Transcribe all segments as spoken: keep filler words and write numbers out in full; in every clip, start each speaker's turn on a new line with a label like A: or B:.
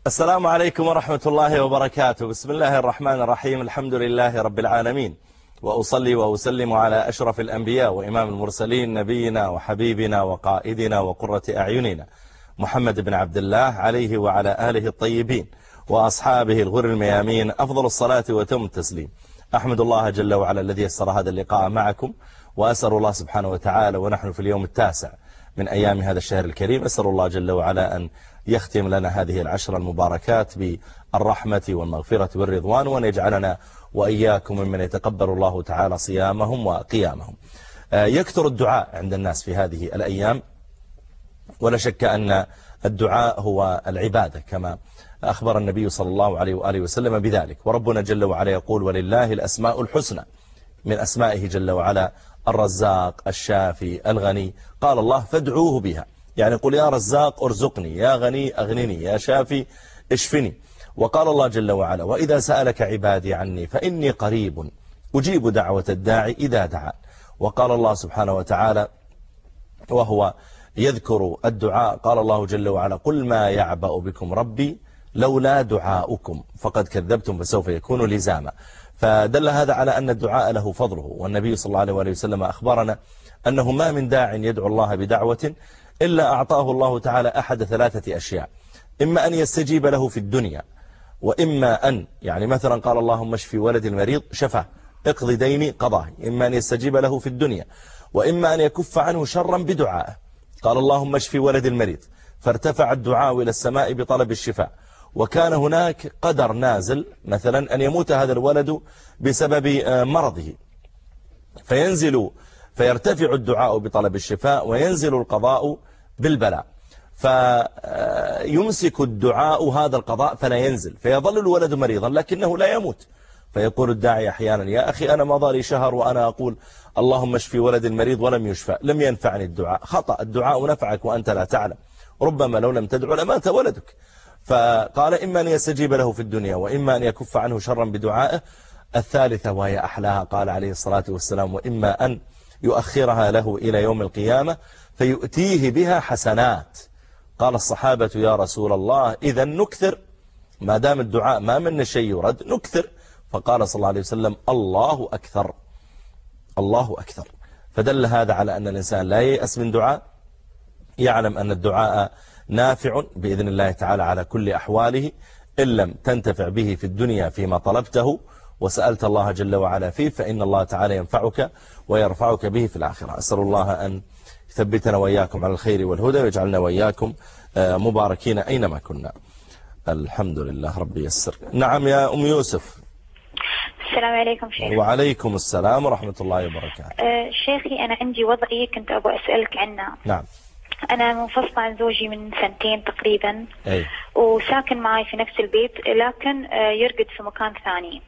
A: السلام عليكم ورحمة الله وبركاته. بسم الله الرحمن الرحيم. الحمد لله رب العالمين، وأصلي وأسلم على أشرف الأنبياء وإمام المرسلين، نبينا وحبيبنا وقائدنا وقرة أعيننا محمد بن عبد الله عليه وعلى آله الطيبين وأصحابه الغر الميامين أفضل الصلاة وتم التسليم. أحمد الله جل وعلا الذي يسر هذا اللقاء معكم، وأسأل الله سبحانه وتعالى ونحن في اليوم التاسع من أيام هذا الشهر الكريم، أسأل الله جل وعلا أن يختم لنا هذه العشر المباركات بالرحمة والمغفرة والرضوان، وأن يجعلنا وإياكم ممن يتقبل الله تعالى صيامهم وقيامهم. يكثر الدعاء عند الناس في هذه الأيام، ولا شك أن الدعاء هو العبادة كما أخبر النبي صلى الله عليه وآله وسلم بذلك. وربنا جل وعلا يقول: ولله الأسماء الحسنى، من أسمائه جل وعلا الرزاق، الشافي، الغني. قال الله: فادعوه بها، يعني قل يا رزاق ارزقني، يا غني أغنني، يا شافي اشفني. وقال الله جل وعلا: وإذا سألك عبادي عني فإني قريب أجيب دعوة الداعي إذا دعان. وقال الله سبحانه وتعالى وهو يذكر الدعاء، قال الله جل وعلا: قل ما يعبأ بكم ربي لولا دعاؤكم فقد كذبتم فسوف يكون لزاما. فدل هذا على أن الدعاء له فضله، والنبي صلى الله عليه وآله وسلم أخبرنا أنه ما من داع يدعو الله بدعوة إلا أعطاه الله تعالى أحد ثلاثة أشياء: إما أن يستجيب له في الدنيا، وإما أن يعني مثلا قال: اللهم اشفي ولد المريض شفاه، اقضي ديني قضاه. إما أن يستجيب له في الدنيا، وإما أن يكف عنه شرا بدعائه. قال: اللهم اشفي ولد المريض، فارتفع الدعاء إلى السماء بطلب الشفاء، وكان هناك قدر نازل مثلا أن يموت هذا الولد بسبب مرضه، فينزل فيرتفع الدعاء بطلب الشفاء، وينزل القضاء بالبلاء، فيمسك الدعاء هذا القضاء فلا ينزل، فيظل الولد مريضا لكنه لا يموت. فيقول الداعي أحيانا: يا أخي أنا مضى لي شهر وأنا أقول اللهم اشفي ولد المريض ولم يشفى، لم ينفعني الدعاء. خطأ، الدعاء نفعك وأنت لا تعلم، ربما لو لم تدعو لمات ولدك. فقال: إما أن يستجيب له في الدنيا، وإما أن يكف عنه شرا بدعائه. الثالثة وهي أحلاها، قال عليه الصلاة والسلام: وإما أن يؤخرها له إلى يوم القيامة فيؤتيه بها حسنات. قال الصحابة: يا رسول الله إذا نكثر، ما دام الدعاء ما من شيء يرد نكثر. فقال صلى الله عليه وسلم: الله أكثر، الله أكثر. فدل هذا على أن الإنسان لا ييأس من دعاء، يعلم أن الدعاء نافع بإذن الله تعالى على كل أحواله، إن لم تنتفع به في الدنيا فيما طلبته وسألت الله جل وعلا فيه، فإن الله تعالى ينفعك ويرفعك به في الآخرة. أسأل الله أن يثبتنا وإياكم على الخير والهدى، ويجعلنا وإياكم مباركين أينما كنا. الحمد لله ربي يسر. نعم يا أم يوسف.
B: السلام عليكم شيخ.
A: وعليكم السلام ورحمة الله وبركاته.
B: أه شيخي أنا عندي وضعي كنت أبغى أسألك عنه.
A: نعم.
B: أنا منفصلة عن زوجي من سنتين تقريبا.
A: أي.
B: وساكن معي في نفس البيت، لكن يرقد في مكان ثاني.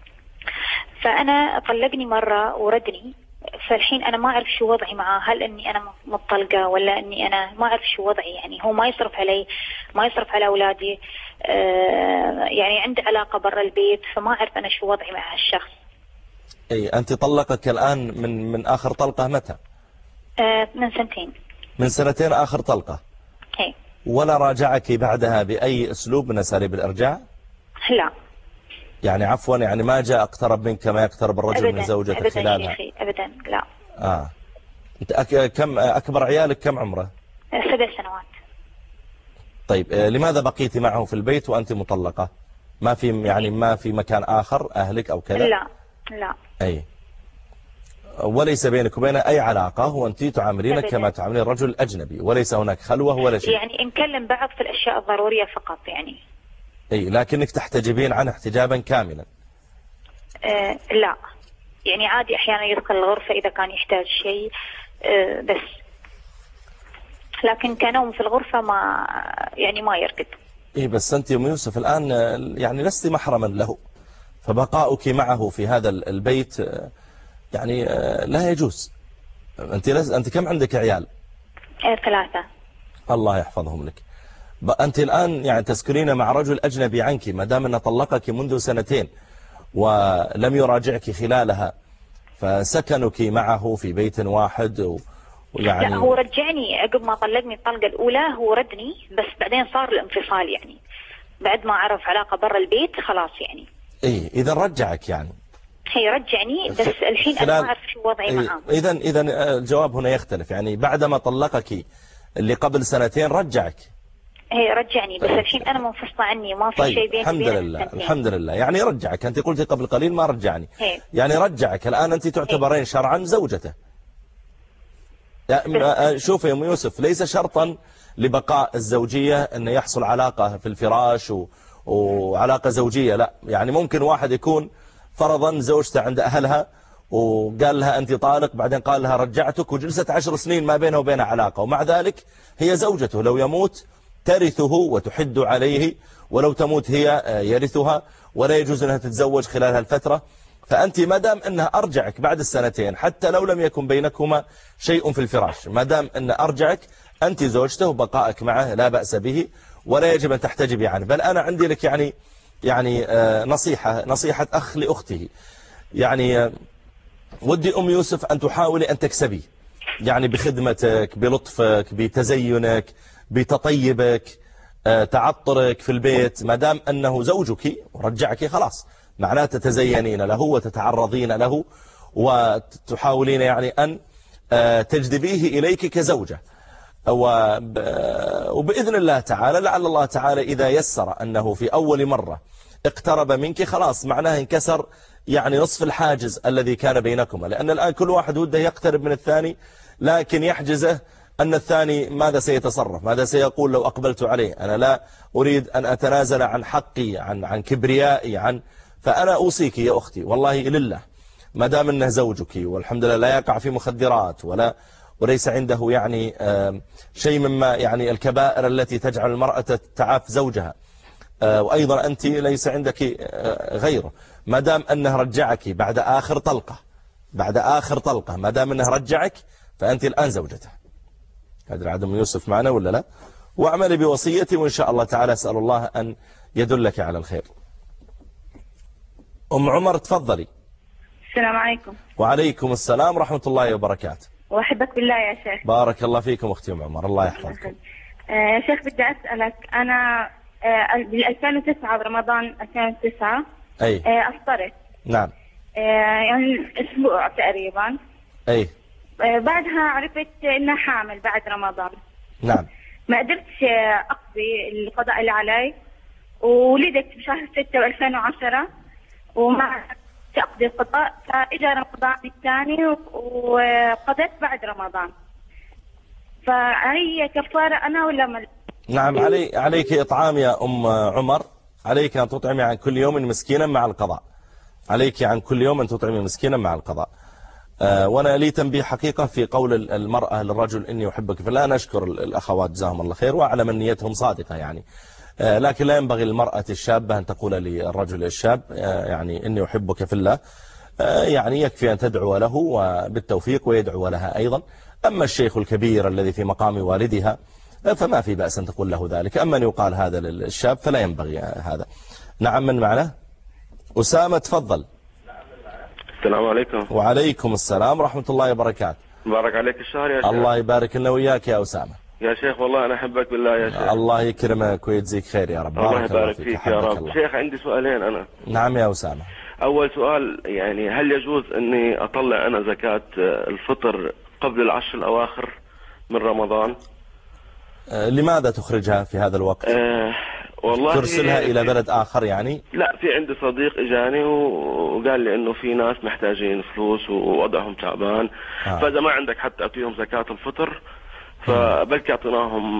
B: فأنا طلقني مرة وردني، فالحين أنا ما أعرف شو وضعي معاه، هل أني أنا مطلقة ولا أني أنا ما أعرف شو وضعي. يعني هو ما يصرف علي، ما يصرف على أولادي، آه يعني عنده علاقة برا البيت، فما أعرف أنا شو وضعي مع هالشخص.
A: أي. أنت طلقك الآن من من آخر طلقة متى؟
B: آه من سنتين.
A: من سنتين آخر طلقة.
B: أي. ولا
A: راجعك بعدها بأي أسلوب من أساليب الإرجاع؟
B: لا.
A: يعني عفوا، يعني ما جاء اقترب منك كما يقترب الرجل من زوجته
B: أبداً
A: خلالها؟
B: أبدا أبدا لا.
A: آه. أنت أك... كم أكبر عيالك كم عمره؟
B: سبع سنوات.
A: طيب لماذا بقيتي معه في البيت وأنت مطلقة؟ ما في يعني ما في مكان آخر أهلك أو كذا؟
B: لا لا.
A: أي. وليس بينك وبينه أي علاقة، وأنت تعاملينك
B: أبداً.
A: كما تعاملين الرجل الأجنبي، وليس هناك خلوة ولا شيء؟
B: يعني نكلم بعض في الأشياء الضرورية فقط يعني.
A: أي. لكنك تحتجبين عنه احتجابا كاملا؟
B: أه لا، يعني عادي أحيانا يدخل الغرفة إذا كان يحتاج شيء، أه بس لكن كنوم في الغرفة ما يعني ما يرقد.
A: إيه بس أنت يا أم يوسف الآن يعني لست محرما له، فبقاؤك معه في هذا البيت يعني لا يجوز. أنت أنت كم عندك عيال؟
B: أه ثلاثة.
A: الله يحفظهم لك. أنت الآن يعني تسكنين مع رجل أجنبي عنك، ما دام أنه طلقك منذ سنتين ولم يراجعك خلالها، فسكنك معه في بيت واحد ويعني.
B: لا هو رجعني عقب ما طلقني الطلقة الأولى، هو ردني بس بعدين صار الانفصال يعني. بعد ما عرف علاقة برا البيت خلاص يعني.
A: اي اذا رجعك يعني.
B: هي رجعني بس الحين انا ما اعرف شو وضعي
A: إيه
B: معاه.
A: اذا اذا الجواب هنا يختلف، يعني بعدما طلقك اللي قبل سنتين رجعك.
B: هي رجعني بس
A: طيب.
B: الحين انا منفصلة عني وما في
A: طيب.
B: شيء بيني
A: الحمد
B: وبينه.
A: لله الحمد لله، يعني رجعك. انت قلتي قبل قليل ما رجعني.
B: هي.
A: يعني رجعك الان، انت تعتبرين شرعا زوجته. شوف يا ام يوسف، ليس شرطا لبقاء الزوجية أن يحصل علاقة في الفراش و... وعلاقة زوجية، لا. يعني ممكن واحد يكون فرضا زوجته عند أهلها وقال لها أنت طالق، بعدين قال لها رجعتك، وجلست عشر سنين ما بينه وبينها علاقة، ومع ذلك هي زوجته. لو يموت ترثه وتحد عليه، ولو تموت هي يرثها، ولا يجوز أنها تتزوج خلال هالفترة. فأنت ما دام أنها أرجعك بعد السنتين، حتى لو لم يكن بينكما شيء في الفراش، ما دام أن أرجعك أنت زوجته وبقائك معه لا بأس به، ولا يجب أن تحتجبي عنه. بل أنا عندي لك يعني يعني نصيحة نصيحة أخ لأخته. يعني ودي أم يوسف أن تحاولي أن تكسبي، يعني بخدمتك، بلطفك، بتزينك، بتطيبك، تعطرك في البيت. ما دام أنه زوجك ورجعك خلاص، معناته تتزينين له وتتعرضين له، وتحاولين يعني أن تجذبيه إليك كزوجة. وبإذن الله تعالى لعل الله تعالى إذا يسر أنه في أول مرة اقترب منك، خلاص معناه انكسر يعني نصف الحاجز الذي كان بينكما. لأن الآن كل واحد وده يقترب من الثاني، لكن يحجزه أن الثاني ماذا سيتصرف، ماذا سيقول لو أقبلت عليه. أنا لا أريد أن أتنازل عن حقي، عن عن كبريائي، عن فأنا أوصيك يا أختي والله لله، ما دام أنه زوجك والحمد لله لا يقع في مخدرات ولا وليس عنده يعني شيء مما يعني الكبائر التي تجعل المرأة تعاف زوجها، وأيضا أنت ليس عندك غيره، ما دام أنه رجعك بعد آخر طلقة بعد آخر طلقة ما دام أنه رجعك فأنت الآن زوجته. هذا عدم يوسف معنا ولا لا؟ واعملي بوصيتي، وإن شاء الله تعالى أسأل الله أن يدلك على الخير. أم عمر تفضلي.
C: السلام عليكم.
A: وعليكم السلام ورحمة الله وبركاته.
C: وأحبك بالله يا شيخ.
A: بارك الله فيكم أختي أم عمر، الله يحفظكم.
C: يا شيخ بدي أسألك، أنا بال ألفين وتسعة برمضان ألفين وتسعة
A: أي
C: أفطرت.
A: نعم.
C: يعني أسبوع تقريبا.
A: أي.
C: بعدها عرفت إنها حامل بعد رمضان.
A: نعم.
C: ما قدرتش أقضي القضاء اللي علي، وولدت بشهر ستة ألفين وعشرة وما أقضي القضاء، فإجا رمضان الثاني وقضيت بعد رمضان، فهي كفارة أنا ولا مل...
A: نعم. علي عليك إطعام يا أم عمر، عليك أن تطعمي عن كل يوم مسكينا مع القضاء، عليك عن كل يوم أن تطعمي مسكينا مع القضاء. آه وأنا لي تنبيه حقيقة في قول المرأة للرجل إني أحبك في الله. أنا أشكر الأخوات جزاهم الله خير وأعلم أن نيتهم صادقة يعني، آه لكن لا ينبغي للمرأة الشابة أن تقول للرجل الشاب آه يعني إني أحبك في الله. آه يعني يكفي أن تدعو له وبالتوفيق ويدعو لها أيضا. أما الشيخ الكبير الذي في مقام والدها فما في بأس أن تقول له ذلك، أما أن يقال هذا للشاب فلا ينبغي هذا. نعم. من معنا؟ أسامة تفضل.
D: السلام عليكم.
A: وعليكم السلام ورحمة الله وبركاته.
D: بارك عليك الشهر يا شيخ.
A: الله يبارك لنا وياك يا أسامة.
D: يا شيخ والله أنا أحبك بالله يا شيخ.
A: الله يكرمك ويجزيك خير يا رب.
D: الله يبارك فيك, فيك يا رب. الله. شيخ عندي سؤالين أنا.
A: نعم يا أسامة.
D: أول سؤال، يعني هل يجوز أني أطلع أنا زكاة الفطر قبل العشر الأواخر من رمضان؟
A: أه لماذا تخرجها في هذا الوقت؟
D: أه والله
A: ترسلها إلى بلد آخر يعني؟
D: لا، في عندي صديق إجاني وقال لي إنه في ناس محتاجين فلوس ووضعهم تعبان، آه. فإذا ما عندك حتى أعطيهم زكاة الفطر، فبلكي أعطيناهم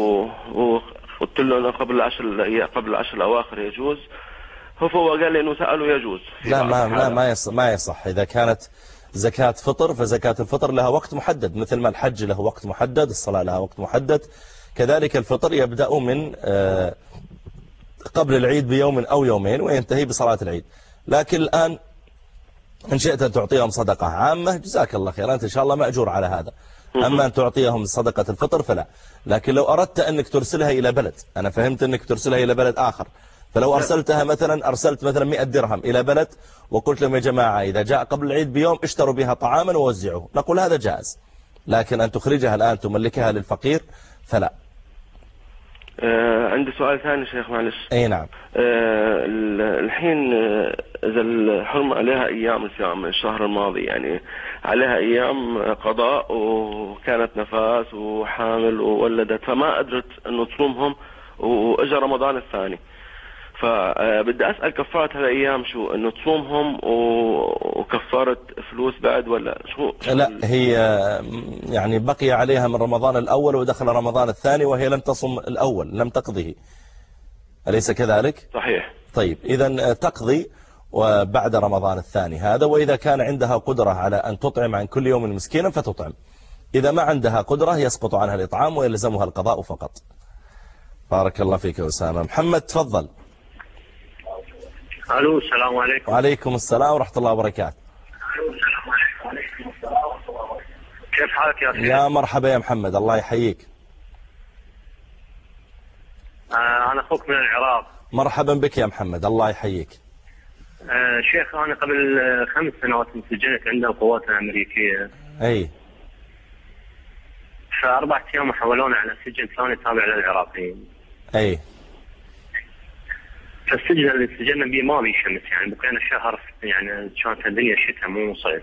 D: وقلت له إنه قبل العشر قبل العشر الأواخر يجوز. هو قال لي إنه سأله يجوز.
A: لا ما لا ما يصح ما يصح. إذا كانت زكاة فطر فزكاة الفطر لها وقت محدد، مثل ما الحج له وقت محدد، الصلاة لها وقت محدد، كذلك الفطر يبدأ من آه قبل العيد بيوم أو يومين وينتهي بصلاة العيد. لكن الآن إن شئت أن تعطيهم صدقة عامة جزاك الله خير، أنت إن شاء الله مأجور على هذا. أما أن تعطيهم صدقة الفطر فلا. لكن لو أردت أنك ترسلها إلى بلد، أنا فهمت أنك ترسلها إلى بلد آخر، فلو أرسلتها مثلا أرسلت مثلا مئة درهم إلى بلد وقلت لهم يا جماعة إذا جاء قبل العيد بيوم اشتروا بها طعاما ووزعوه، نقول هذا جائز. لكن أن تخرجها الآن تملكها للفقير فلا.
D: آه عندي سؤال ثاني شيخ معلش.
A: اي نعم.
D: آه الحين آه اذا الحرمة عليها ايام الصيام من الشهر الماضي، يعني عليها ايام قضاء وكانت نفاس وحامل وولدت، فما قدرت انه تصومهم واجا رمضان الثاني، فبدي اسال كفاره هالايام شو؟ انه تصومهم وكفاره فلوس بعد ولا شو؟
A: لا، هي يعني بقي عليها من رمضان الاول ودخل رمضان الثاني وهي لم تصم الاول، لم تقضيه، اليس كذلك؟
D: صحيح.
A: طيب اذا تقضي وبعد رمضان الثاني هذا، واذا كان عندها قدره على ان تطعم عن كل يوم مسكينا فتطعم، اذا ما عندها قدره يسقط عنها الاطعام ويلزمها القضاء فقط. بارك الله فيك يا أسامة. محمد تفضل.
E: الو السلام عليكم.
A: وعليكم السلام ورحمة الله وبركاته.
E: كيف حالك يا شيخ؟
A: يا مرحبا يا محمد، الله يحييك.
E: آه أنا أخوك من العراق.
A: مرحبا بك يا محمد، الله يحييك.
E: آه شيخ أنا قبل خمس سنوات انسجنت عند القوات الأمريكية.
A: أي.
E: فأربع أيام حولونا على سجن ثاني تابع للعراقيين.
A: أي.
E: فالسجن اللي سجلنا به ما بيه شمس، يعني بقينا شهر، يعني كانت الدنيا شتاء مو صيف.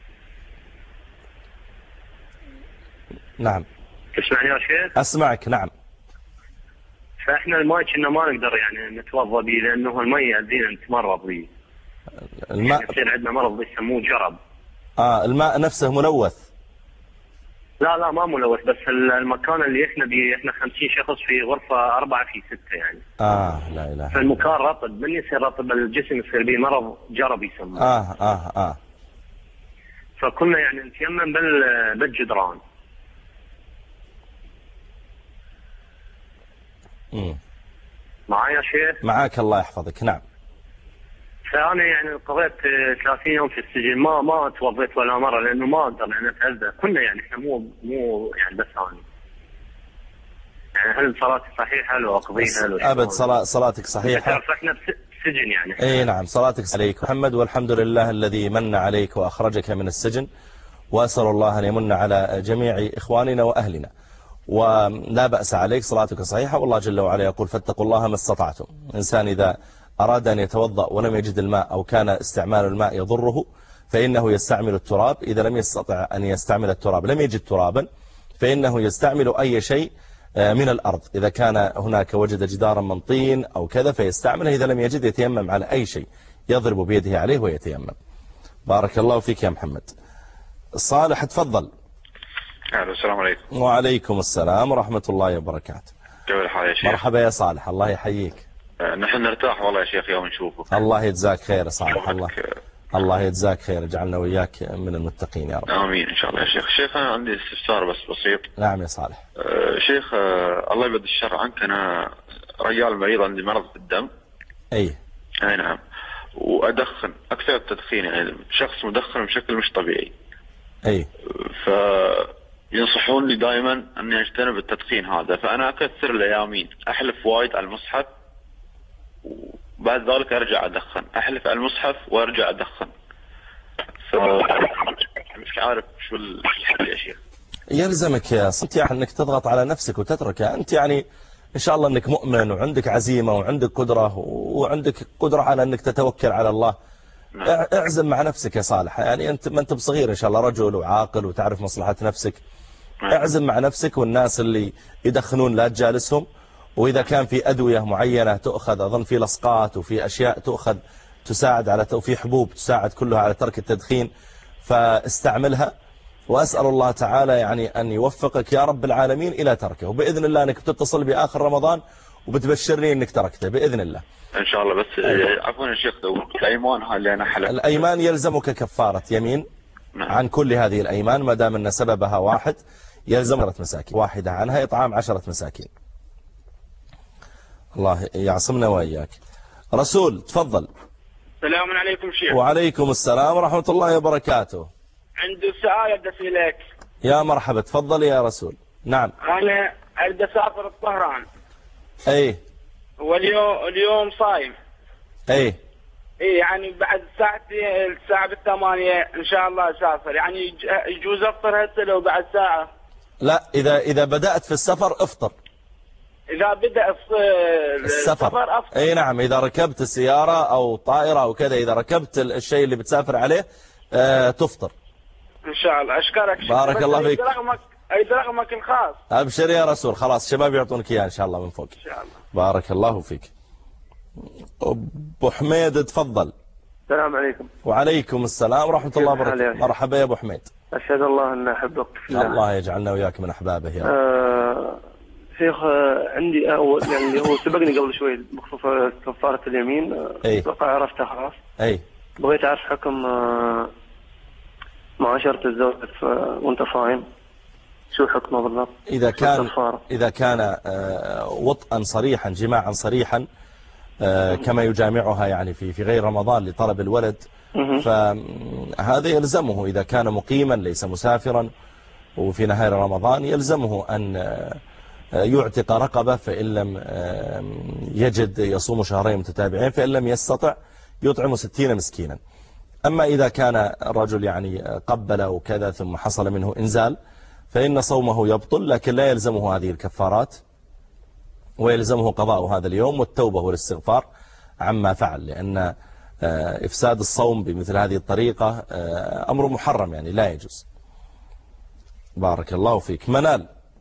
A: نعم.
E: تسمعني يا شيخ؟
A: أسمعك. نعم.
E: فإحنا الماء كنا ما نقدر يعني نتوضأ به لأنه الماء يأذينا نتمرض به.
A: الماء
E: يعني يصير عندنا مرض يسموه جرب.
A: آه الماء نفسه ملوث؟
E: لا لا ما ملوث، بس المكان اللي احنا بيه احنا خمسين شخص في غرفة أربعة في ستة يعني.
A: آه لا إله.
E: فالمكان رطب، من يصير رطب الجسم يصير به مرض جرب يسموه.
A: آه آه آه.
E: فكنا يعني نتيمم بال بالجدران.
A: امم
E: معايا يا شيخ؟
A: معاك الله يحفظك. نعم.
E: فأنا يعني قضيت ثلاثين يوم في السجن، ما ما توضيت ولا مرة لأنه ما أقدر يعني أتأذى. كنا يعني إحنا مو مو يعني بس أنا. يعني هل صلاتي صحيحة ولا أقضيها؟
A: أبد صلاة صلاتك صحيحة.
E: فإحنا بسجن يعني.
A: أي نعم صلاتك عليك محمد، والحمد لله الذي من عليك وأخرجك من السجن، وأسأل الله أن يمن على جميع إخواننا وأهلنا. ولا بأس عليك، صلاتك صحيحة، والله جل وعلا يقول فاتقوا الله ما استطعتم. إنسان إذا أراد أن يتوضأ ولم يجد الماء أو كان استعمال الماء يضره فإنه يستعمل التراب، إذا لم يستطع أن يستعمل التراب لم يجد ترابا فإنه يستعمل أي شيء من الأرض، إذا كان هناك وجد جدارا من طين أو كذا فيستعمله، إذا لم يجد يتيمم على أي شيء يضرب بيده عليه ويتيمم. بارك الله فيك يا محمد. صالح تفضل.
F: السلام عليكم.
A: وعليكم السلام ورحمة الله وبركاته.
F: كيف الحال يا شيخ؟
A: مرحبا يا صالح، الله يحييك.
F: نحن نرتاح والله يا شيخ يوم نشوفك.
A: الله يجزاك خير يا صالح. الله الله يجزاك خير، اجعلنا وياك من المتقين يا رب.
F: امين ان شاء الله يا شيخ. شيخ انا عندي استفسار بس بسيط.
A: نعم يا صالح.
F: أه شيخ أه الله يبعد الشر عنك، انا رجال مريض عندي مرض في الدم.
A: اي
F: اي نعم. وادخن اكثر التدخين، يعني شخص مدخن بشكل مش طبيعي.
A: اي.
F: ف ينصحوني دائما اني اجتنب التدخين هذا، فانا اكثر الايامين احلف وايد على المصحف وبعد ذلك ارجع ادخن، احلف على المصحف وارجع ادخن. ف مش عارف شو الحل يا شيخ.
A: يلزمك يا صنتي انك تضغط على نفسك وتتركها. انت يعني ان شاء الله انك مؤمن وعندك عزيمة وعندك قدرة وعندك قدرة على انك تتوكل على الله. نعم. اعزم مع نفسك يا صالح، يعني انت ما انت بصغير ان شاء الله، رجل وعاقل وتعرف مصلحة نفسك. نعم. اعزم مع نفسك، والناس اللي يدخنون لا تجالسهم، واذا كان في ادوية معينة تؤخذ، اظن في لصقات وفي اشياء تؤخذ تساعد على، وفي حبوب تساعد كلها على ترك التدخين، فاستعملها. واسأل الله تعالى يعني ان يوفقك يا رب العالمين الى تركه، وباذن الله انك بتتصل باخر رمضان وبتبشرني انك تركته باذن الله
F: ان شاء الله. بس أيوة. عفوا يا شيخ، الايمان هاي اللي انا حلفت،
A: الايمان يلزمك كفارة يمين. نعم. عن كل هذه الايمان ما دام ان سببها واحد يلزم عشرة مساكين، واحدة عنها اطعام عشرة مساكين. الله يعصمنا واياك. رسول تفضل.
G: السلام عليكم شيخ.
A: وعليكم السلام ورحمة الله وبركاته.
G: عندي سؤال بدي اسالك.
A: يا مرحبا تفضل يا رسول. نعم.
G: انا بدي اسافر الطهران.
A: اي.
G: واليوم اليوم صايم.
A: اي.
G: اي يعني بعد ساعتين الساعة بالثمانية ان شاء الله اسافر، يعني يجوز افطر هسه لو بعد ساعة؟
A: لا، اذا اذا بدأت في السفر افطر.
G: إذا بدأ السفر أفضل.
A: أي نعم، إذا ركبت السيارة أو طائرة أو كذا، إذا ركبت الشيء اللي بتسافر عليه آه تفطر
G: إن شاء الله. أشكرك.
A: بارك الله فيك.
G: رقمك أيد رقمك الخاص.
A: أبشر يا رسول، خلاص الشباب يعطونك إياه إن شاء الله من فوق.
G: إن شاء الله.
A: بارك الله فيك. أبو حميد تفضل.
H: السلام عليكم.
A: وعليكم السلام ورحمة الله وبركاته. مرحبا يا أبو حميد.
H: أشهد الله أن أحبك.
A: الله يجعلنا وياك من أحبابه يا رب.
H: آه شيخ، آه عندي أول يعني هو سبقني قبل شوي بخصوص كفارة اليمين.
A: أي.
H: أتوقع عرفتها خلاص.
A: أي.
H: بغيت أعرف حكم آه معاشرة الزوج وأنت صايم، شو حكمه بالضبط؟
A: إذا كان إذا كان آه وطئا صريحا، جماعا صريحا، آه كما يجامعها يعني في في غير رمضان لطلب الولد، فهذا يلزمه. إذا كان مقيما ليس مسافرا وفي نهار رمضان يلزمه أن يعتق رقبة، فإن لم يجد يصوم شهرين متتابعين، فإن لم يستطع يطعم ستين مسكينا. أما إذا كان الرجل يعني قبل وكذا ثم حصل منه إنزال فإن صومه يبطل، لكن لا يلزمه هذه الكفارات، ويلزمه قضاء هذا اليوم والتوبة والاستغفار عما فعل، لأن إفساد الصوم بمثل هذه الطريقة أمر محرم، يعني لا يجوز. بارك الله فيك. منال.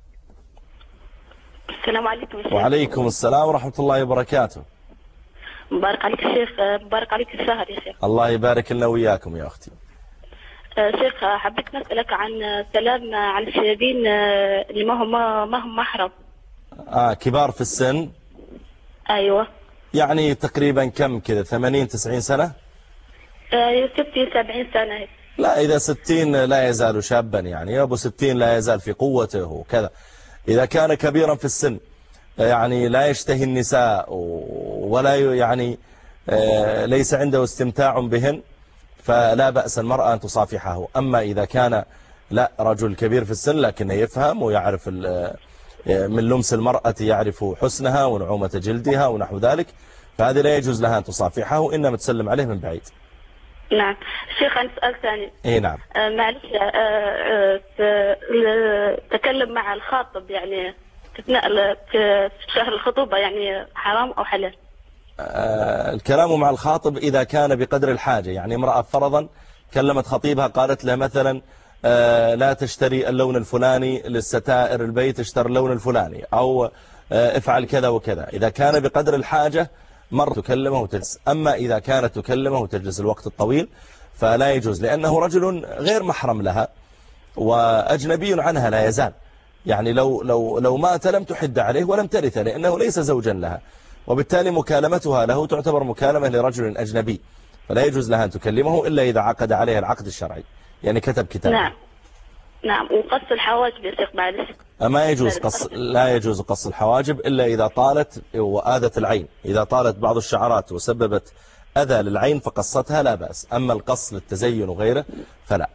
I: السلام عليكم يا شيخ.
A: وعليكم السلام ورحمة الله وبركاته.
I: مبارك عليك يا شيخ، مبارك عليك الشهر يا شيخ.
A: الله يبارك لنا وياكم يا أختي.
I: شيخ، حبيت نسألك عن سلام على الشابين اللي ما هم ما هم محرم.
A: آه كبار في السن.
I: أيوة.
A: يعني تقريبا كم كذا، ثمانين تسعين سنة؟
I: آه ستين سبعين سنة.
A: لا، إذا ستين لا يزال شابا، يعني أبو ستين لا يزال في قوته وكذا. إذا كان كبيرا في السن يعني لا يشتهي النساء ولا يعني ليس عنده استمتاع بهن، فلا بأس المرأة أن تصافحه. أما إذا كان لا رجل كبير في السن لكنه يفهم ويعرف من لمس المرأة يعرف حسنها ونعومة جلدها ونحو ذلك، فهذه لا يجوز لها أن تصافحه، إنما تسلم عليه من بعيد.
I: نعم. شيخ، عندي سؤال ثاني.
A: اي نعم.
I: آه معلش، آه آه تكلم مع الخاطب يعني اثناء في شهر الخطوبة يعني حرام أو حلال؟
A: آه الكلام مع الخاطب إذا كان بقدر الحاجة، يعني امرأة فرضا كلمت خطيبها قالت له مثلا آه لا تشتري اللون الفلاني للستائر البيت، اشتري اللون الفلاني، أو آه افعل كذا وكذا. إذا كان بقدر الحاجة مرة تكلمه وتجلس. أما إذا كانت تكلمه وتجلس الوقت الطويل فلا يجوز، لأنه رجل غير محرم لها وأجنبي عنها لا يزال، يعني لو لو لو مات لم تحد عليه ولم ترثه، لأنه ليس زوجا لها، وبالتالي مكالمتها له تعتبر مكالمة لرجل أجنبي، فلا يجوز لها أن تكلمه إلا إذا عقد عليها العقد الشرعي، يعني كتب كتاب.
I: نعم نعم. وقص الحواجب يا شيخ معلش.
A: ما يجوز قص، لا يجوز قص الحواجب إلا إذا طالت وآذت العين. إذا طالت بعض الشعرات وسببت أذى للعين فقصتها لا بأس، أما القص للتزين وغيره فلا.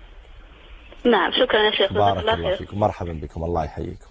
I: نعم. شكرا يا شيخ.
A: بارك الله فيكم. مرحبا بكم. الله يحييكم.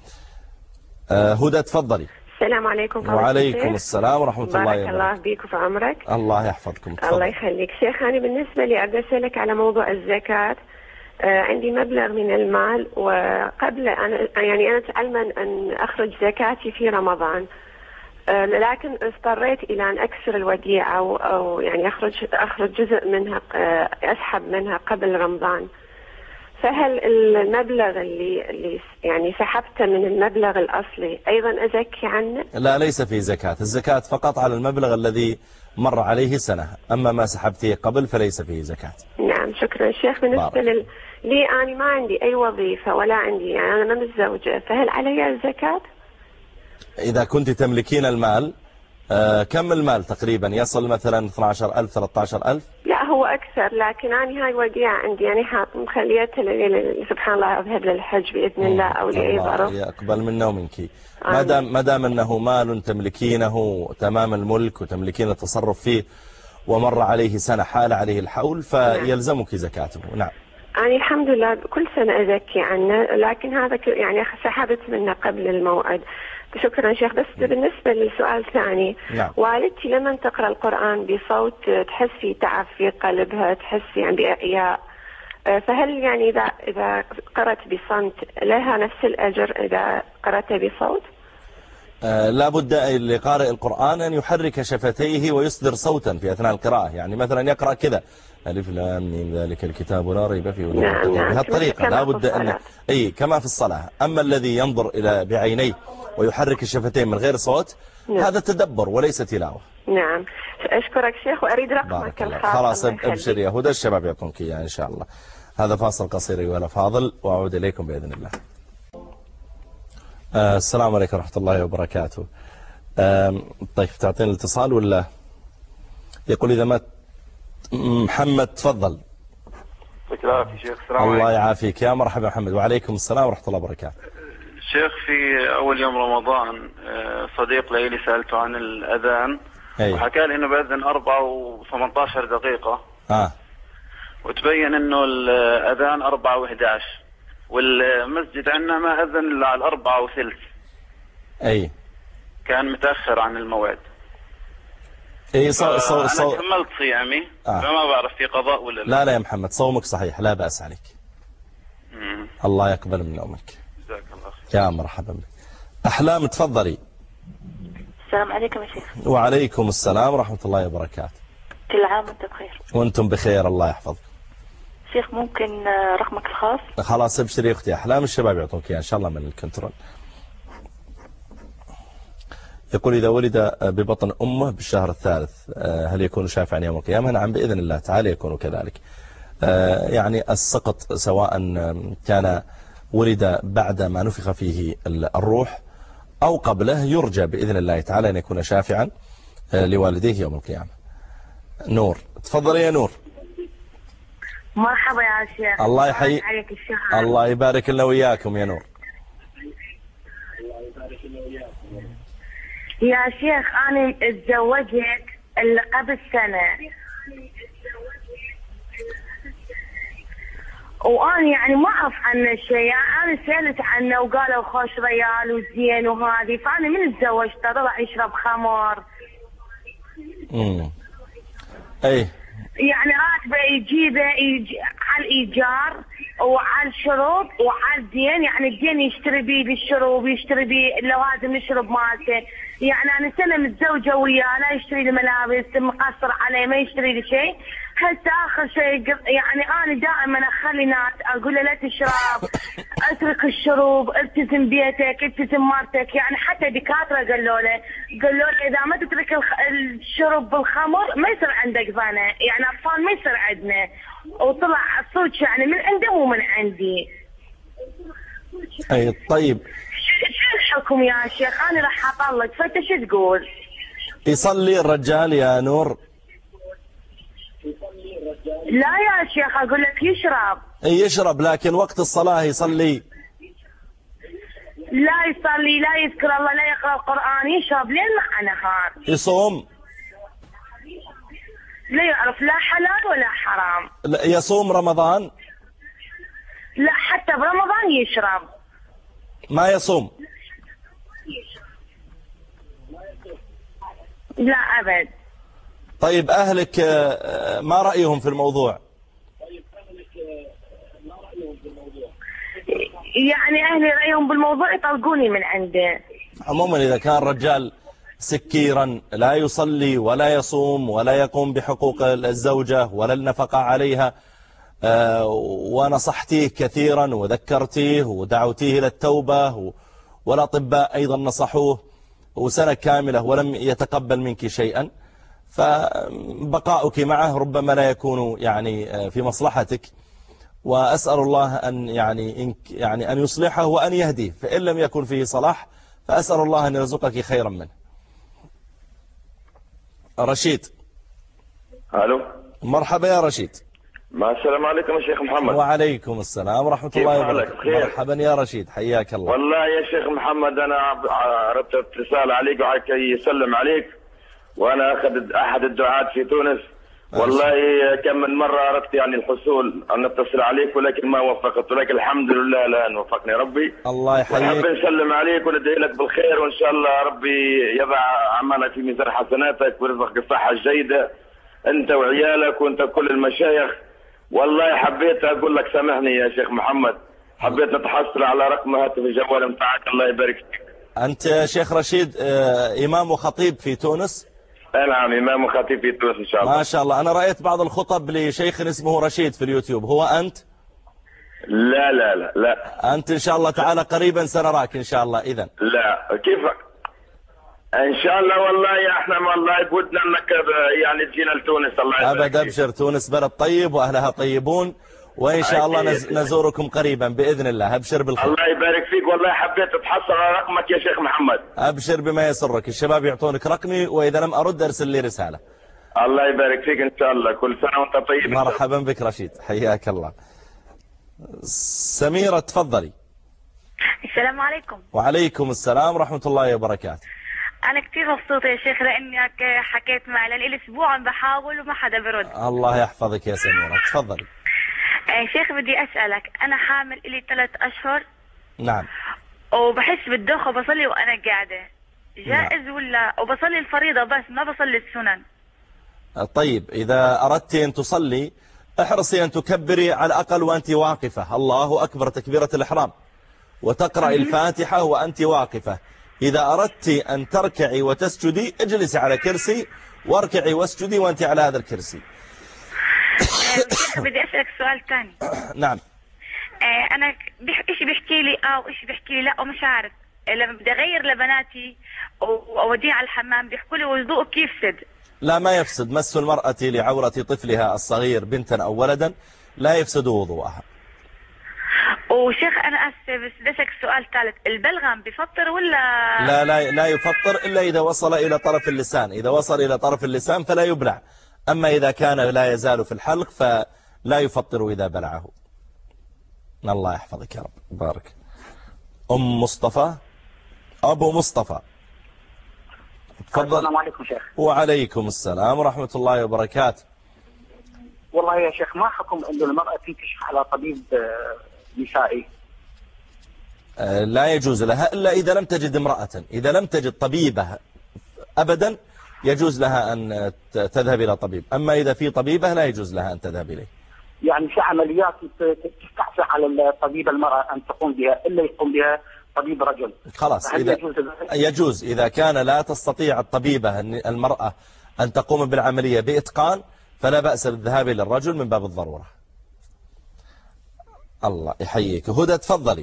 A: آه هدى تفضلي.
J: السلام عليكم.
A: وعليكم السلام ورحمة الله وبركاته.
J: بارك الله بيك وفي عمرك.
A: الله يحفظكم. تفضل.
J: الله يخليك شيخ. أنا بالنسبة لي أبدأ أسألك على موضوع الزكاة. آه عندي مبلغ من المال، وقبل أنا يعني أنا أتعلم أن أخرج زكاتي في رمضان، آه لكن اضطريت إلى أن أكسر الوديعة أو, أو يعني أخرج أخرج جزء منها، آه أسحب منها قبل رمضان. فهل المبلغ اللي اللي يعني سحبته من المبلغ الأصلي أيضا أزكي عنه؟
A: لا، ليس في زكاة. الزكاة فقط على المبلغ الذي مر عليه سنة، أما ما سحبته قبل فليس فيه زكاة.
J: نعم. شكرا شيخ. بالنسبة لل... لي أنا ما عندي أي وظيفة ولا عندي، يعني أنا ما متزوجة، فهل علي الزكاة؟
A: إذا كنت تملكين المال، آه كم المال تقريبا يصل؟ مثلا اثني عشر ألف ثلاثة عشر ألف؟
J: لا هو أكثر، لكن أنا هاي وديعة عندي يعني مخليتها سبحان الله أذهب للحج بإذن الله أو لأي ظرف.
A: يقبل منا ومنك. ما دام ما دام أنه مال تملكينه تمام الملك وتملكين التصرف فيه ومر عليه سنة حال عليه الحول فيلزمك زكاته. نعم.
J: أنا الحمد لله كل سنة أزكي عنه، لكن هذا يعني سحبت منه قبل الموعد. شكرا شيخ. بس بالنسبة للسؤال الثاني،
A: نعم.
J: والدتي لما تقرأ القرآن بصوت تحس في تعب في قلبها، تحس يعني بإعياء، فهل يعني إذا إذا قرأت بصمت لها نفس الأجر إذا قرأتها بصوت؟
A: آه لا بد لقارئ القرآن أن يحرك شفتيه ويصدر صوتا في أثناء القراءة. يعني مثلا يقرأ كذا ألف لام ميم ذلك الكتاب لا ريب فيه بهالطريقة لا بد أن أي كما في الصلاة. أما الذي ينظر إلى بعينيه ويحرك الشفتين من غير صوت نعم. هذا تدبر وليس تلاوة.
J: نعم. أشكرك شيخ وأريد رقمك الخاص.
A: خلاص ابشر يا هدى، الشباب يعطونك إياه إن شاء الله. هذا فاصل قصير أيها الأفاضل وأعود إليكم بإذن الله. آه السلام عليكم ورحمة الله وبركاته. آه طيب تعطينا الاتصال ولا؟ يقول إذا ما محمد تفضل.
K: يعطيك العافية شيخ. السلام عليكم.
A: الله يعافيك يا مرحبا محمد. وعليكم السلام ورحمة الله وبركاته.
K: شيخ في أول يوم رمضان صديق لي سألته عن الأذان أي. وحكى لي إنه بأذن أربعة وثمانية عشر دقيقة
A: آه.
K: وتبين إنه الأذان أربعة وإحدى عشر والمسجد عندنا ما أذن إلا على الأربعة وثلث.
A: أي
K: كان متأخر عن الموعد.
A: اي صو صو
K: صو أنا كملت صيامي آه. فما بعرف في قضاء ولا لا.
A: لا لا يا محمد صومك صحيح لا بأس عليك. مم. الله يقبل من نومك.
K: جزاك الله خير.
A: يا مرحبا بك. أحلام تفضلي.
L: السلام عليكم يا شيخ.
A: وعليكم السلام ورحمة الله وبركاته.
L: كل عام وانت بخير.
A: وانتم بخير الله يحفظكم.
L: شيخ ممكن رقمك الخاص؟
A: خلاص ابشري اختي أحلام، الشباب يعطونك إياه إن شاء الله من الكنترول. يقول إذا ولد ببطن أمه بالشهر الثالث هل يكون شافعا يوم القيامة؟ نعم بإذن الله تعالى يكون كذلك. يعني السقط سواء كان ولد بعد ما نفخ فيه الروح أو قبله يرجى بإذن الله تعالى أن يكون شافعا لوالديه يوم القيامة. نور تفضلي يا نور.
M: مرحبا يا شيخ.
A: الله يحيي الله يبارك لنا وياكم يا نور.
M: يا شيخ أنا اتزوجت اللي قبل سنة وأنا يعني ما أعرف عنه شيء، يعني أنا سألت عنه وقالوا خوش ريال وزين وهذه، فأنا من تزوجت طلع يشرب خمر.
A: امم أي
M: يعني راتبه يجيبه يجي على الإيجار وعلى الشرب وعلى الدين، يعني الدين يشتري بيه بالشرب يشتري بيه اللوازم يشرب مالته. يعني أنا سنة متزوجة وياه لا يشتري لي ملابس، مقصر عليه ما يشتري لي شيء. هسه آخر شيء يعني أنا دائما أخلي ناس أقول له لا تشرب، اترك الشرب، التزم بيتك، التزم مرتك. يعني حتى دكاترة قالوا له قالوا له إذا ما تترك الشرب بالخمر ما يصير عندك زنا، يعني أطفال ما يصير عندنا. وطلع صوت يعني من عنده مو من عندي.
A: أي طيب
M: شو الحكم يا شيخ؟ أنا راح أطلق فأنت شو تقول؟
A: يصلي الرجال يا نور؟
M: لا يا شيخ أقول لك يشرب.
A: يشرب لكن وقت الصلاة يصلي؟
M: لا يصلي لا يذكر الله لا يقرأ القرآن، يشرب ليل مع نهار.
A: يصوم؟
M: لا يعرف لا حلال ولا حرام.
A: لا يصوم رمضان؟
M: لا حتى برمضان يشرب.
A: ما يصوم؟
M: لا أبد.
A: طيب أهلك ما رأيهم في الموضوع؟
M: يعني أهلي رأيهم بالموضوع يطلقوني من عنده.
A: عموما إذا كان رجال سكيرا لا يصلي ولا يصوم ولا يقوم بحقوق الزوجة ولا النفقة عليها ونصحتيه كثيرا وذكرتيه ودعوتيه إلى التوبة والأطباء أيضا نصحوه وسنة كاملة ولم يتقبل منك شيئا، فبقاؤك معه ربما لا يكون يعني في مصلحتك، وأسأل الله أن يعني يعني أن يصلحه وأن يهديه، فإن لم يكن فيه صلاح فأسأل الله أن يرزقك خيرا منه. رشيد.
N: الو
A: مرحبا يا رشيد.
N: مع السلام عليكم يا شيخ محمد.
A: وعليكم السلام ورحمة الله وبركاته. مرحبا يا رشيد حياك الله.
N: والله يا شيخ محمد أنا عرفت اتصال عليك وعليك يسلم عليك، وأنا أخذ أحد الدعاة في تونس. والله كم من مرة أردت يعني الحصول أن أتصل عليك ولكن ما وفقت، ولكن الحمد لله الآن وفقني ربي.
A: الله يحييك.
N: ونحب نسلم عليك وندعي لك بالخير، وإن شاء الله ربي يضع أعمالك في ميزان حسناتك ويرزقك الصحة الجيدة أنت وعيالك وأنت كل المشايخ. والله حبيت أقول لك سامحني يا شيخ محمد، حبيت نتحصل على رقم هاتف الجوال متاعك الله يبارك فيك.
A: أنت شيخ رشيد إمام وخطيب في تونس؟
N: نعم إمام وخطيب في تونس إن شاء الله.
A: ما شاء الله. أنا رأيت بعض الخطب لشيخ اسمه رشيد في اليوتيوب، هو أنت؟
N: لا لا لا لا.
A: أنت إن شاء الله تعالى قريبا سنراك إن شاء الله. إذن
N: لا كيف إن شاء الله. والله يا احنا والله بودنا انك يعني تجينا لتونس. الله يبارك
A: أبد أبشر، تونس بلد طيب وأهلها طيبون، وإن شاء الله نز... نزوركم قريبا بإذن الله. أبشر بالخير.
N: الله يبارك فيك. والله حبيت تحصل على رقمك يا شيخ محمد.
A: أبشر بما يسرك، الشباب يعطونك رقمي وإذا لم أرد أرسل لي رسالة.
N: الله يبارك فيك إن شاء الله. كل سنة وأنت طيب.
A: مرحبا بك رشيد، حياك الله. سميرة تفضلي.
O: السلام عليكم.
A: وعليكم السلام ورحمة الله وبركاته.
O: أنا كثير مبسوطة يا شيخ لأنك حكيت معي، لأن لي أسبوع عم بحاول وما حدا برد.
A: الله يحفظك يا سميرة، تفضلي.
O: يا شيخ بدي أسألك، أنا حامل إلي ثلاث أشهر.
A: نعم.
O: وبحس بالدوخة وبصلي وأنا قاعدة، جائز نعم. ولا وبصلي الفريضة بس ما بصلي السنن؟
A: طيب إذا أردت أن تصلي احرصي أن تكبري على الأقل وأنت واقفة، الله أكبر تكبيرة الإحرام، وتقرأ الفاتحة وأنت واقفة. إذا أردت أن تركعي وتسجدي اجلسي على كرسي واركعي واسجدي وأنت على هذا الكرسي.
O: بدي أسألك سؤال ثاني.
A: نعم.
O: أنا إيش بيحكي لي آه وإيش بيحكي لي لا ومش عارف. لما بدي أغير لبناتي وأوديها على الحمام بيحكوا لي وضوء كيف يفسد؟
A: لا ما يفسد، مس المرأة لعورة طفلها الصغير بنتا أو ولدا لا يفسد وضوءها.
O: وشيخ أنا أسف بس بدي أسألك سؤال ثالث، البلغم بفطر ولا؟
A: لا لا لا يفطر إلا إذا وصل إلى طرف اللسان، إذا وصل إلى طرف اللسان فلا يبلع، أما إذا كان لا يزال في الحلق فلا يفطر إذا بلعه. الله يحفظك يا رب. بارك. أم مصطفى أبو مصطفى تفضل.
P: السلام عليكم شيخ.
A: وعليكم السلام ورحمة الله وبركاته.
P: والله يا شيخ ما حكم أن المرأة تنكشف على طبيب نسائي؟
A: لا يجوز لها إلا إذا لم تجد امرأة، إذا لم تجد طبيبة أبدا يجوز لها أن تذهب إلى طبيب، أما إذا في طبيبة لا يجوز لها أن تذهب إليه.
P: يعني في عمليات تستحسن على الطبيب المرأة أن تقوم بها إلا يقوم بها طبيب رجل.
A: خلاص إذا يجوز, يجوز إذا كان لا تستطيع الطبيبة المرأة أن تقوم بالعملية بإتقان فلا بأس بالذهاب إلى الرجل من باب الضرورة. الله يحييك. هدى تفضلي.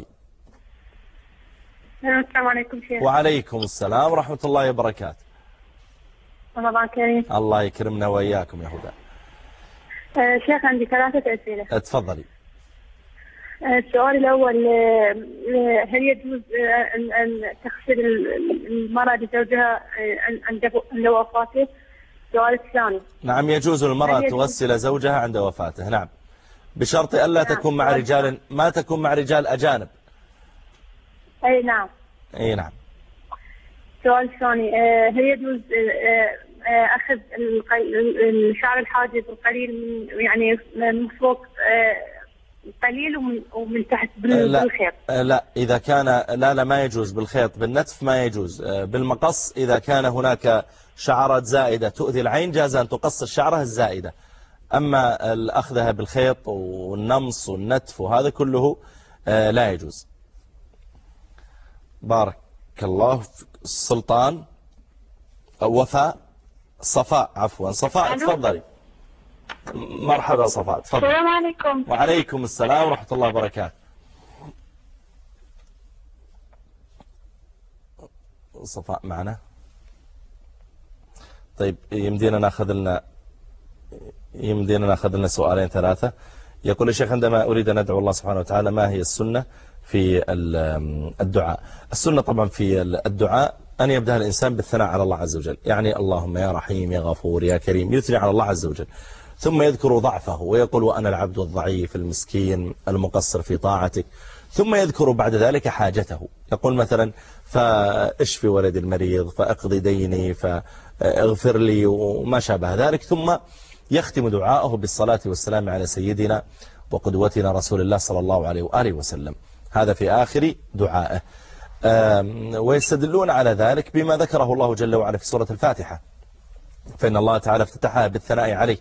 Q: السلام عليكم شيخ.
A: وعليكم السلام ورحمة الله وبركاته.
Q: رمضان كريم.
A: الله يكرمنا وإياكم يا هدى.
Q: آه شيخ عندي ثلاثة أسئلة.
A: تفضلي.
Q: آه السؤال الأول، آه هل يجوز آه أن, أن تغسل المرأة لزوجها عند وفاته؟ السؤال الثاني.
A: نعم يجوز للمرأة تغسل زوجها عند وفاته، نعم، بشرط ألا نعم. تكون مع رجال، ما تكون مع رجال أجانب.
Q: أي نعم.
A: أي نعم.
Q: السؤال الثاني، آه هل يجوز آه أخذ الشعر الحاجب القليل من يعني من فوق قليل ومن, ومن تحت بالخيط؟
A: لا, لا إذا كان لا لا ما يجوز بالخيط، بالنتف ما يجوز، بالمقص إذا كان هناك شعرات زائدة تؤذي العين جاز أن تقص الشعرة الزائدة، أما أخذها بالخيط والنمص والنتف وهذا كله لا يجوز. بارك الله. سلطان وفاء صفاء عفوا صفاء تفضلي. مرحبا صفاء تفضلي.
Q: السلام عليكم.
A: وعليكم السلام ورحمة الله وبركاته. صفاء معنا؟ طيب يمدينا ناخذ لنا يمدينا ناخذ لنا سؤالين ثلاثة. يقول الشيخ عندما أريد أن أدعو الله سبحانه وتعالى ما هي السنة في الدعاء؟ السنة طبعا في الدعاء أن يبدأ الإنسان بالثناء على الله عز وجل، يعني اللهم يا رحيم يا غفور يا كريم، يثني على الله عز وجل، ثم يذكر ضعفه ويقول وأنا العبد الضعيف المسكين المقصر في طاعتك، ثم يذكر بعد ذلك حاجته، يقول مثلا فاشفي ولدي المريض، فاقضي ديني، فاغفر لي وما شابه ذلك، ثم يختم دعاءه بالصلاة والسلام على سيدنا وقدوتنا رسول الله صلى الله عليه وآله وسلم. هذا في آخر دعائه. ويستدلون على ذلك بما ذكره الله جل وعلا في سورة الفاتحة، فإن الله تعالى افتتحها بالثناء عليه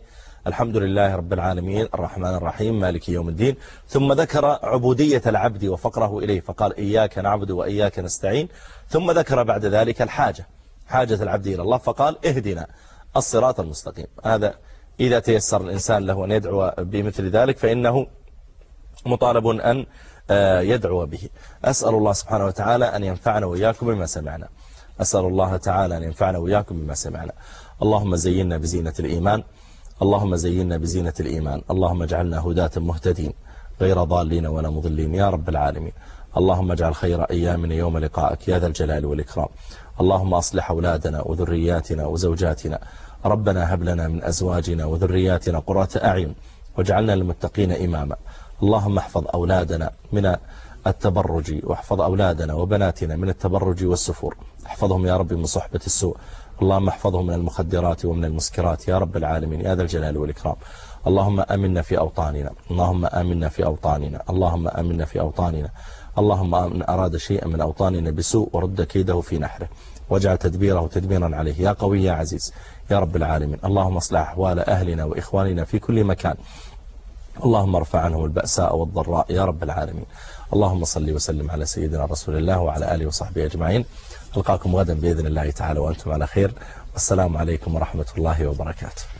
A: الحمد لله رب العالمين الرحمن الرحيم مالك يوم الدين، ثم ذكر عبودية العبد وفقره إليه فقال إياك نعبد وإياك نستعين، ثم ذكر بعد ذلك الحاجة، حاجة العبد إلى الله فقال اهدنا الصراط المستقيم. هذا إذا تيسر الإنسان له أن يدعو بمثل ذلك فإنه مطالب أن يدعو به. أسأل الله سبحانه وتعالى أن ينفعنا وإياكم بما سمعنا، أسأل الله تعالى أن ينفعنا وإياكم بما سمعنا. اللهم زينا بزينة الإيمان، اللهم زينا بزينة الإيمان، اللهم اجعلنا هداة مهتدين غير ضالين ولا مضلين يا رب العالمين. اللهم اجعل خير أيامنا يوم لقائك يا ذا الجلال والإكرام. اللهم أصلح أولادنا وذرياتنا وزوجاتنا، ربنا هب لنا من أزواجنا وذرياتنا قرة أعين واجعلنا للمتقين إماما. اللهم احفظ أولادنا من التبرج، واحفظ أولادنا وبناتنا من التبرج والسفور، احفظهم يا رب من صحبة السوء. اللهم احفظهم من المخدرات ومن المسكرات يا رب العالمين يا ذا الجلال والإكرام. اللهم آمنا في أوطاننا، اللهم آمنا في أوطاننا، اللهم آمنا في أوطاننا. اللهم من أراد شيئا من أوطاننا بسوء ورد كيده في نحره، واجعل تدبيره تدميرا عليه يا قوي يا عزيز يا رب العالمين. اللهم اصلح أحوال أهلنا وإخواننا في كل مكان، اللهم ارفع عنهم البأساء والضراء يا رب العالمين. اللهم صل وسلم على سيدنا رسول الله وعلى آله وصحبه أجمعين. ألقاكم غدا بإذن الله تعالى وأنتم على خير، والسلام عليكم ورحمة الله وبركاته.